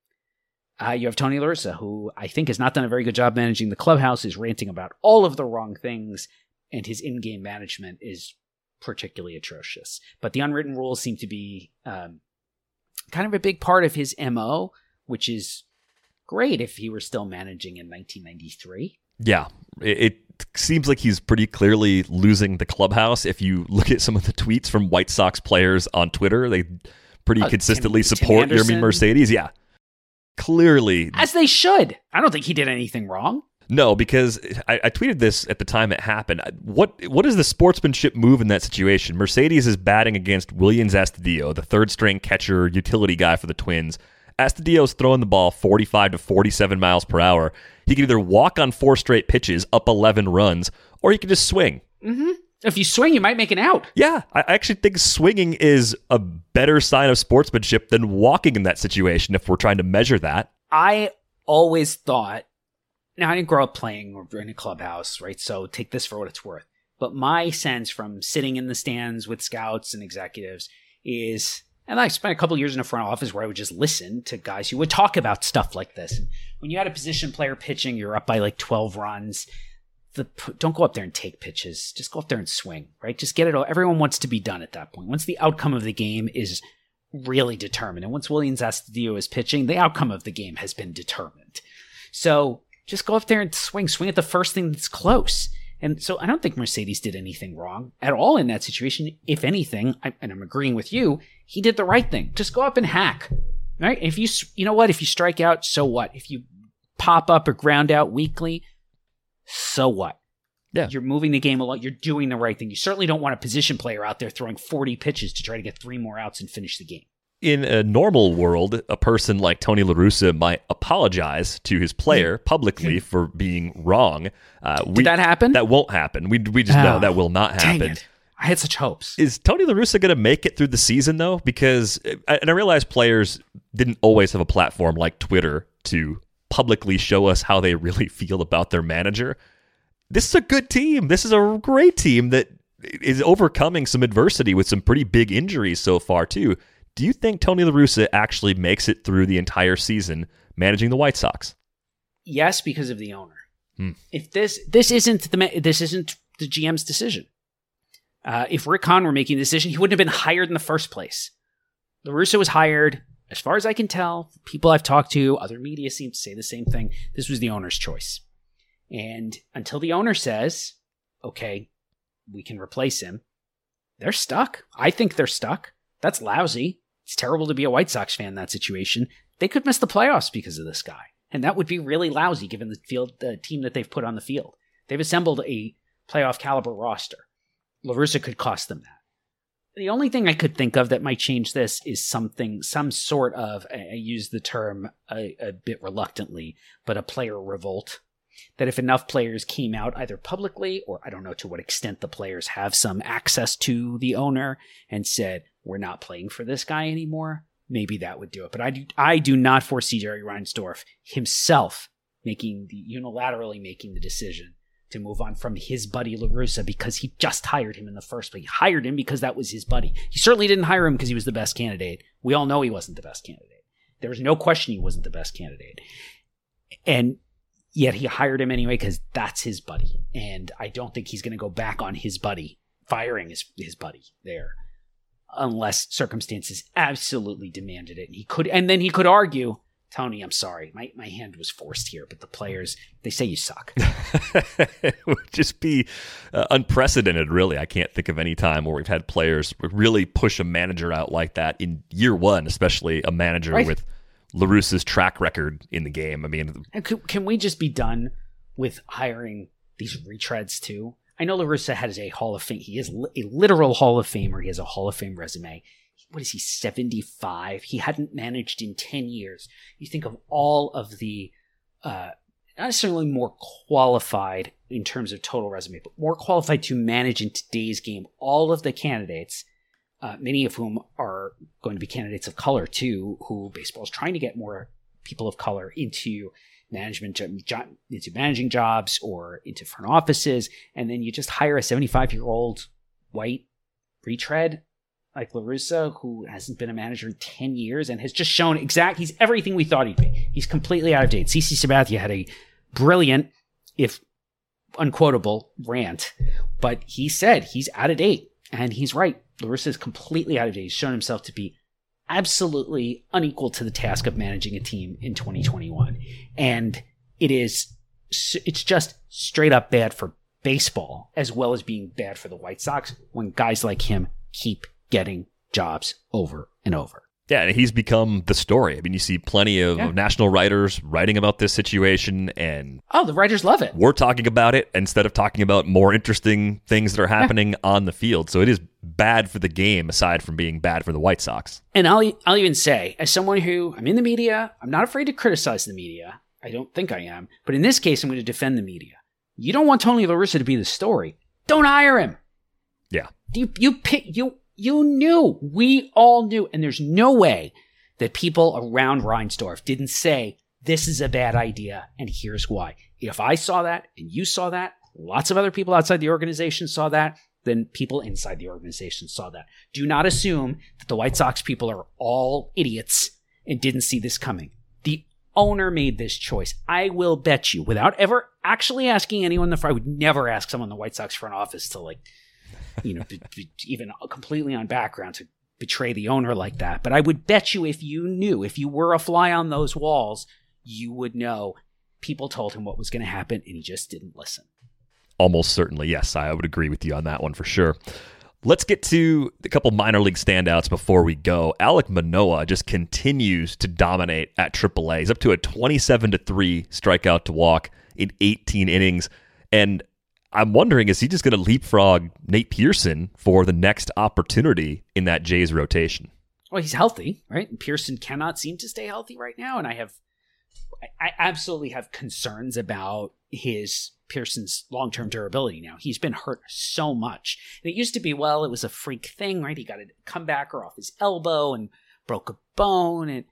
uh, you have Tony La Russa, who I think has not done a very good job managing the clubhouse, is ranting about all of the wrong things, and his in-game management is particularly atrocious. But the unwritten rules seem to be um, kind of a big part of his M O, which is great if he were still managing in nineteen ninety-three. Yeah, it, it seems like he's pretty clearly losing the clubhouse. If you look at some of the tweets from White Sox players on Twitter, they pretty uh, consistently Tim, support Tim Yermin Mercedes. Yeah, clearly. As they should. I don't think he did anything wrong. No, because I, I tweeted this at the time it happened. What What is the sportsmanship move in that situation? Mercedes is batting against Willians Astudillo, the third-string catcher utility guy for the Twins. Astudillo's throwing the ball forty-five to forty-seven miles per hour. He can either walk on four straight pitches, up eleven runs, or he can just swing. Mm-hmm. If you swing, you might make an out. Yeah, I actually think swinging is a better sign of sportsmanship than walking in that situation if we're trying to measure that. I always thought, now I didn't grow up playing or in a clubhouse, right? So take this for what it's worth. But my sense from sitting in the stands with scouts and executives is, and I spent a couple of years in a front office where I would just listen to guys who would talk about stuff like this. And when you had a position player pitching, you're up by like twelve runs. The, don't go up there and take pitches. Just go up there and swing, right? Just get it all. Everyone wants to be done at that point. Once the outcome of the game is really determined, and once Willians Astudillo is pitching, the outcome of the game has been determined. So just go up there and swing. Swing at the first thing that's close. And so I don't think Mercedes did anything wrong at all in that situation. If anything, I, and I'm agreeing with you, he did the right thing. Just go up and hack, right? If you, you know what? If you strike out, so what? If you pop up or ground out weakly, so what? Yeah. You're moving the game a lot. You're doing the right thing. You certainly don't want a position player out there throwing forty pitches to try to get three more outs and finish the game. In a normal world, a person like Tony La Russa might apologize to his player publicly for being wrong. Uh, we, Did that happen? That won't happen. We we just oh, know that will not happen. Dang it. I had such hopes. Is Tony La Russa going to make it through the season, though? Because, and I realize players didn't always have a platform like Twitter to publicly show us how they really feel about their manager. This is a good team. This is a great team that is overcoming some adversity with some pretty big injuries so far, too. Do you think Tony La Russa actually makes it through the entire season managing the White Sox? Yes, because of the owner. Hmm. If this this isn't the this isn't the G M's decision. Uh, if Rick Hahn were making the decision, he wouldn't have been hired in the first place. La Russa was hired, as far as I can tell. People I've talked to, other media seem to say the same thing. This was the owner's choice. And until the owner says, okay, we can replace him, they're stuck. I think they're stuck. That's lousy. It's terrible to be a White Sox fan in that situation. They could miss the playoffs because of this guy. And that would be really lousy given the field, the team that they've put on the field. They've assembled a playoff caliber roster. La Russa could cost them that. The only thing I could think of that might change this is something, some sort of, I use the term a, a bit reluctantly, but a player revolt. that if enough players came out either publicly or I don't know to what extent the players have some access to the owner and said, we're not playing for this guy anymore, maybe that would do it. But I do, I do not foresee Jerry Reinsdorf himself making the unilaterally making the decision to move on from his buddy La Russa because he just hired him in the first place. He hired him because that was his buddy. He certainly didn't hire him because he was the best candidate. We all know he wasn't the best candidate. There was no question he wasn't the best candidate. And yet he hired him anyway because that's his buddy. And I don't think he's going to go back on his buddy, firing his, his buddy there, unless circumstances absolutely demanded it. And he could, and then he could argue, Tony, I'm sorry, my, my hand was forced here, but the players, they say you suck. It would just be uh, unprecedented, really. I can't think of any time where we've had players really push a manager out like that in year one, especially a manager right. with La Russa's track record in the game. I mean, can, can we just be done with hiring these retreads too? I know La Russa has a Hall of Fame. He is a literal Hall of Famer. He has a Hall of Fame resume. What is he, seventy-five? He hadn't managed in ten years. You think of all of the, uh, not necessarily more qualified in terms of total resume, but more qualified to manage in today's game. All of the candidates, uh, many of whom are going to be candidates of color too, who baseball is trying to get more people of color into management, into managing jobs or into front offices. And then you just hire a seventy-five-year-old white retread like La Russa, who hasn't been a manager in ten years and has just shown exact, he's everything we thought he'd be. He's completely out of date. CeCe Sabathia had a brilliant, if unquotable, rant, but he said he's out of date, and he's right. La Russa is completely out of date. He's shown himself to be absolutely unequal to the task of managing a team in twenty twenty-one. And it is, it's just straight up bad for baseball, as well as being bad for the White Sox when guys like him keep getting jobs over and over. Yeah, and he's become the story. I mean, you see plenty of yeah. national writers writing about this situation, and oh, the writers love it. We're talking about it instead of talking about more interesting things that are happening yeah. on the field. So it is bad for the game, aside from being bad for the White Sox. And I'll I'll even say, as someone who I'm in the media, I'm not afraid to criticize the media. I don't think I am, but in this case, I'm going to defend the media. You don't want Tony La Russa to be the story. Don't hire him. Yeah, you you pick you. You knew. We all knew. And there's no way that people around Reinsdorf didn't say, this is a bad idea, and here's why. If I saw that, and you saw that, lots of other people outside the organization saw that, then people inside the organization saw that. Do not assume that the White Sox people are all idiots and didn't see this coming. The owner made this choice. I will bet you, without ever actually asking anyone in the front, I would never ask someone in the White Sox front office to, like, you know, be, be, even completely on background to betray the owner like that. But I would bet you if you knew, if you were a fly on those walls, you would know people told him what was going to happen and he just didn't listen. Almost certainly, yes. I would agree with you on that one for sure. Let's get to a couple minor league standouts before we go. Alek Manoah just continues to dominate at triple A. He's up to a twenty-seven to three strikeout to walk in eighteen innings. And I'm wondering, is he just going to leapfrog Nate Pearson for the next opportunity in that Jays rotation? Well, he's healthy, right? And Pearson cannot seem to stay healthy right now. And I have, I absolutely have concerns about his Pearson's long-term durability now. He's been hurt so much. And it used to be, well, it was a freak thing, right? He got a comebacker off his elbow and broke a bone. And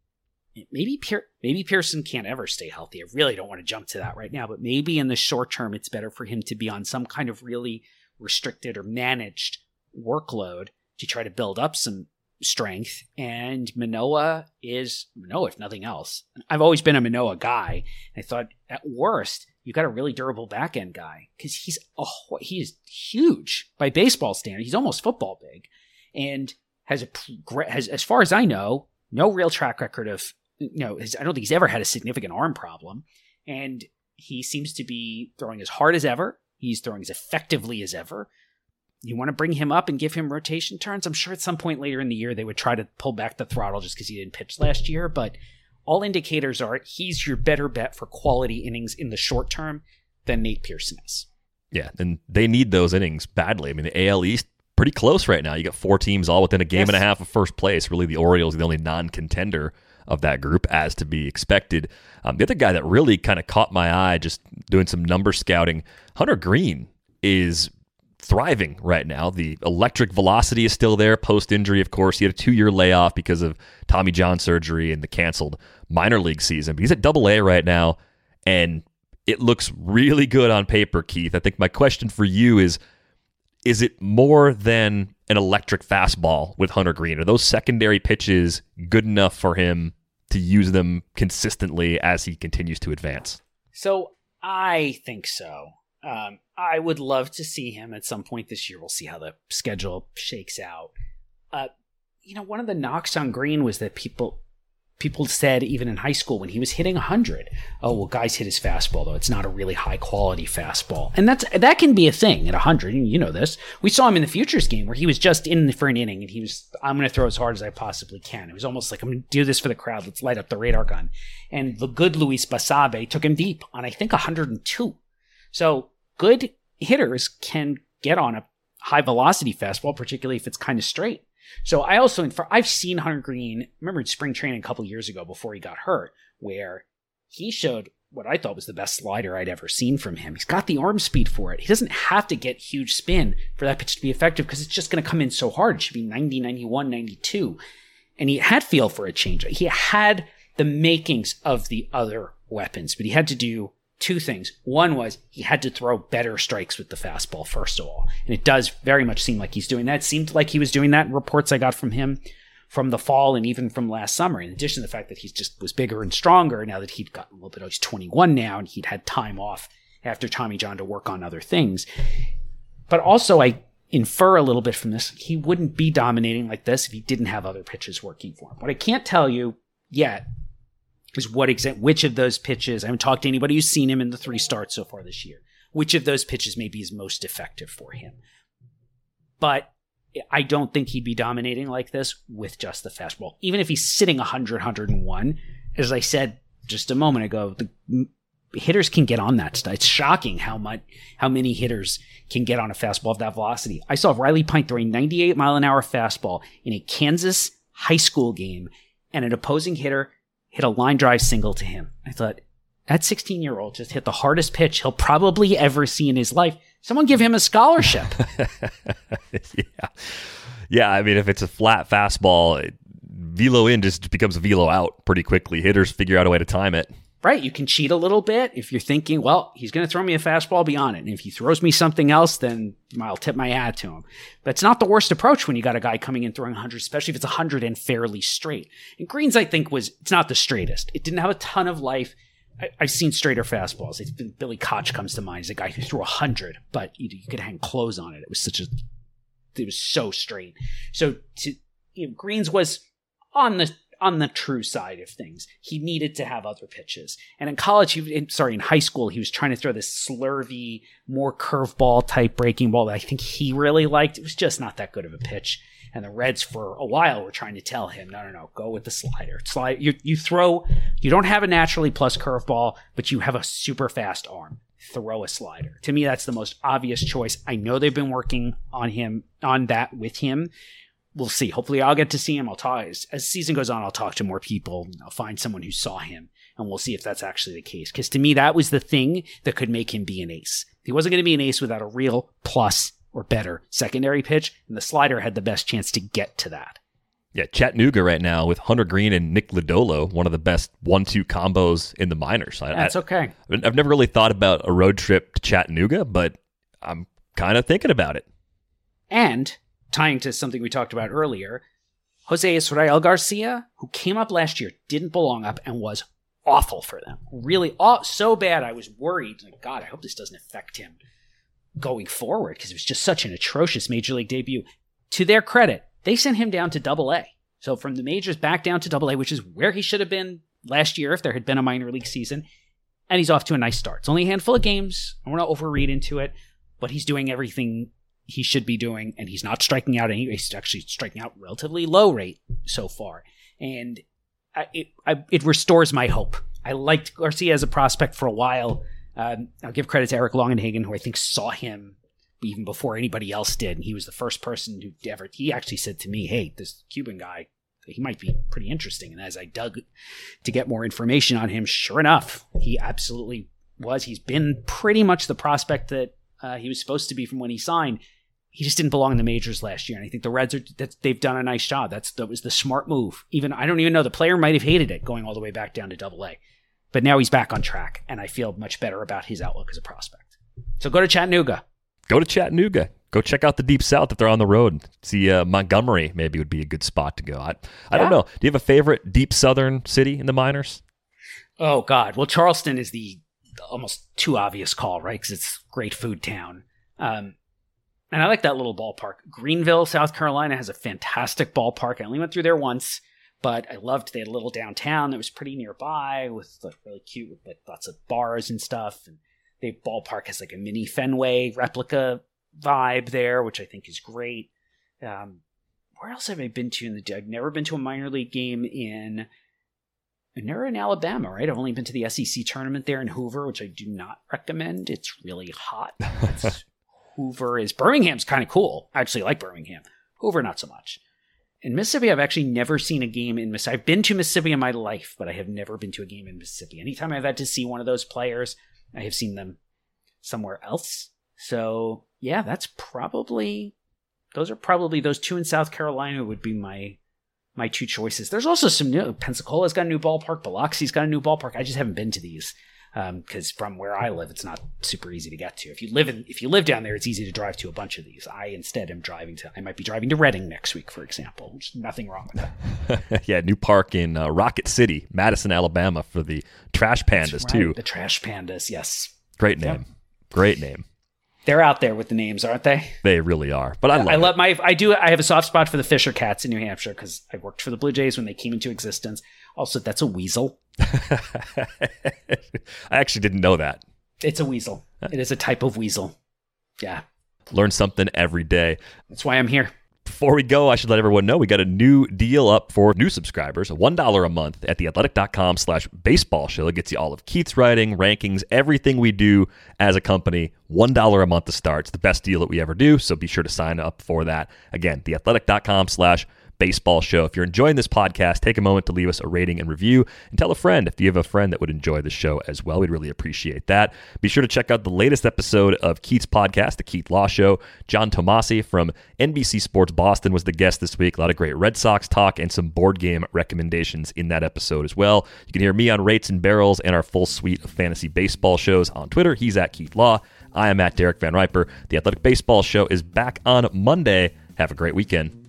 maybe Pier- maybe Pearson can't ever stay healthy. I really don't want to jump to that right now, but maybe in the short term, it's better for him to be on some kind of really restricted or managed workload to try to build up some strength. And Manoah is Manoah, if nothing else. I've always been a Manoah guy. I thought at worst, you got a really durable back end guy because he's oh, he is huge by baseball standards. He's almost football big, and has a has, as far as I know, no real track record of. No, his, I don't think he's ever had a significant arm problem, and he seems to be throwing as hard as ever. He's throwing as effectively as ever. You want to bring him up and give him rotation turns? I'm sure at some point later in the year they would try to pull back the throttle just because he didn't pitch last year, but all indicators are he's your better bet for quality innings in the short term than Nate Pearson is. Yeah, and they need those innings badly. I mean, the A L East, pretty close right now. You got four teams all within a game yes. and a half of first place. Really, the Orioles are the only non-contender of that group, as to be expected. Um, the other guy that really kind of caught my eye, just doing some number scouting, Hunter Green is thriving right now. The electric velocity is still there post-injury, of course. He had a two-year layoff because of Tommy John surgery and the canceled minor league season. But he's at double A right now, and it looks really good on paper, Keith. I think my question for you is, is it more than an electric fastball with Hunter Green? Are those secondary pitches good enough for him to use them consistently as he continues to advance? So I think so. Um, I would love to see him at some point this year. We'll see how the schedule shakes out. Uh, you know, one of the knocks on Green was that people people said, even in high school when he was hitting one hundred, oh, well, guys hit his fastball, though. It's not a really high-quality fastball. And that's that can be a thing at one hundred. You know this. We saw him in the Futures game where he was just in for an inning, and he was, I'm going to throw as hard as I possibly can. It was almost like, I'm going to do this for the crowd. Let's light up the radar gun. And the good Luis Basabe took him deep on, I think, one hundred two. So good hitters can get on a high-velocity fastball, particularly if it's kind of straight. So I also, I've seen Hunter Green, remember in spring training a couple years ago before he got hurt, where he showed what I thought was the best slider I'd ever seen from him. He's got the arm speed for it. He doesn't have to get huge spin for that pitch to be effective because it's just going to come in so hard. It should be ninety, ninety-one, ninety-two. And he had feel for a change. He had the makings of the other weapons, but he had to do two things. One was he had to throw better strikes with the fastball, first of all. And it does very much seem like he's doing that. It seemed like he was doing that in reports I got from him from the fall and even from last summer. In addition to the fact that he just was bigger and stronger now that he'd gotten a little bit, oh, he's twenty-one now and he'd had time off after Tommy John to work on other things. But also I infer a little bit from this, he wouldn't be dominating like this if he didn't have other pitches working for him. What I can't tell you yet is what exa- which of those pitches, I haven't talked to anybody who's seen him in the three starts so far this year, which of those pitches maybe is most effective for him. But I don't think he'd be dominating like this with just the fastball. Even if he's sitting one hundred, one oh one, as I said just a moment ago, the hitters can get on that stuff. It's shocking how much, how many hitters can get on a fastball of that velocity. I saw Riley Pint throw a ninety-eight mile an hour fastball in a Kansas high school game, and an opposing hitter hit a line drive single to him. I thought, that sixteen-year-old just hit the hardest pitch he'll probably ever see in his life. Someone give him a scholarship. yeah. Yeah, I mean, if it's a flat fastball, velo in just becomes a velo out pretty quickly. Hitters figure out a way to time it. Right, you can cheat a little bit if you're thinking, well, he's going to throw me a fastball, be on it. And if he throws me something else, then I'll tip my hat to him. But it's not the worst approach when you got a guy coming in throwing one hundred, especially if it's one hundred and fairly straight. And Green's, I think, was, it's not the straightest. It didn't have a ton of life. I, I've seen straighter fastballs. It's been, Billy Koch comes to mind. He's a guy who threw one hundred, but you, you could hang clothes on it. It was such a, it was so straight. So to, you know, Green's was on the, on the true side of things. He needed to have other pitches. And in college, he, in, sorry, in high school, he was trying to throw this slurvy, more curveball type breaking ball that I think he really liked. It was just not that good of a pitch. And the Reds for a while were trying to tell him, no, no, no, go with the slider. Slide, you, you throw, you don't have a naturally plus curveball, but you have a super fast arm. Throw a slider. To me, that's the most obvious choice. I know they've been working on him, on that with him. We'll see. Hopefully I'll get to see him. I'll talk as, as season goes on. I'll talk to more people. I'll find someone who saw him and we'll see if that's actually the case. Because to me, that was the thing that could make him be an ace. He wasn't going to be an ace without a real plus or better secondary pitch, and the slider had the best chance to get to that. Yeah, Chattanooga right now with Hunter Green and Nick Lodolo, one of the best one two combos in the minors. That's okay. I, I've never really thought about a road trip to Chattanooga, but I'm kind of thinking about it. And tying to something we talked about earlier, Jose Israel Garcia, who came up last year, didn't belong up and was awful for them. Really, aw- so bad I was worried. Like, God, I hope this doesn't affect him going forward because it was just such an atrocious Major League debut. To their credit, they sent him down to Double A. So from the majors back down to Double A, which is where he should have been last year if there had been a minor league season. And he's off to a nice start. It's only a handful of games. I don't want to overread into it, but he's doing everything he should be doing, and he's not striking out any. He's actually striking out relatively low rate so far, and I, it I, it restores my hope. I liked Garcia as a prospect for a while. Um, I'll give credit to Eric Longenhagen, who I think saw him even before anybody else did, and he was the first person who ever. He actually said to me, "Hey, this Cuban guy, he might be pretty interesting. And as I dug to get more information on him, sure enough, he absolutely was. He's been pretty much the prospect that uh, he was supposed to be from when he signed. He just didn't belong in the majors last year. And I think the Reds, are that they've done a nice job. That's That was the smart move. Even I don't even know. The player might have hated it going all the way back down to double A. But now he's back on track. And I feel much better about his outlook as a prospect. So go to Chattanooga. Go to Chattanooga. Go check out the Deep South if they're on the road. See, uh, Montgomery maybe would be a good spot to go. I, I yeah. don't know. Do you have a favorite deep southern city in the minors? Oh, God. Well, Charleston is the almost too obvious call, right? Because it's a great food town. Um, and I like that little ballpark. Greenville, South Carolina has a fantastic ballpark. I only went through there once, but I loved they had a little downtown that was pretty nearby with like really cute, with like lots of bars and stuff. And the ballpark has like a mini Fenway replica vibe there, which I think is great. Um, where else have I been to in the I've never been to a minor league game in never in Alabama, right? I've only been to the S E C tournament there in Hoover, which I do not recommend. It's really hot. It's, Hoover is Birmingham's kind of cool. I actually like Birmingham. Hoover, not so much. In Mississippi, I've actually never seen a game in Mississippi. I've been to Mississippi in my life, but I have never been to a game in Mississippi. Anytime I've had to see one of those players, I have seen them somewhere else. So yeah, that's probably, those are probably, those two in South Carolina would be my my two choices. There's also some new, Pensacola's got a new ballpark, Biloxi's got a new ballpark. I just haven't been to these because um, from where I live, it's not super easy to get to. If you live in, if you live down there, it's easy to drive to a bunch of these. I instead am driving to, I might be driving to Reading next week, for example. There's nothing wrong with that. Yeah, new park in uh, Rocket City, Madison, Alabama for the Trash Pandas right, too. The Trash Pandas, yes. Great name. Yep. Great name. They're out there with the names, aren't they? They really are. But I love I love it. my I do I have a soft spot for the Fisher Cats in New Hampshire because I worked for the Blue Jays when they came into existence. Also, that's a weasel. I actually didn't know that. It's a weasel. It is a type of weasel. Yeah. Learn something every day. That's why I'm here. Before we go, I should let everyone know we got a new deal up for new subscribers, one dollar a month at theathletic.com slash baseball show. It gets you all of Keith's writing, rankings, everything we do as a company. one dollar a month to start. It's the best deal that we ever do, so be sure to sign up for that. Again, theathletic.com slash baseball show. If you're enjoying this podcast, take a moment to leave us a rating and review and tell a friend if you have a friend that would enjoy the show as well. We'd really appreciate that. Be sure to check out the latest episode of Keith's podcast, The Keith Law Show. John Tomasi from N B C Sports Boston was the guest this week. A lot of great Red Sox talk and some board game recommendations in that episode as well. You can hear me on Rates and Barrels and our full suite of fantasy baseball shows on Twitter. He's at Keith Law. I am at Derek Van Riper. The Athletic Baseball Show is back on Monday. Have a great weekend.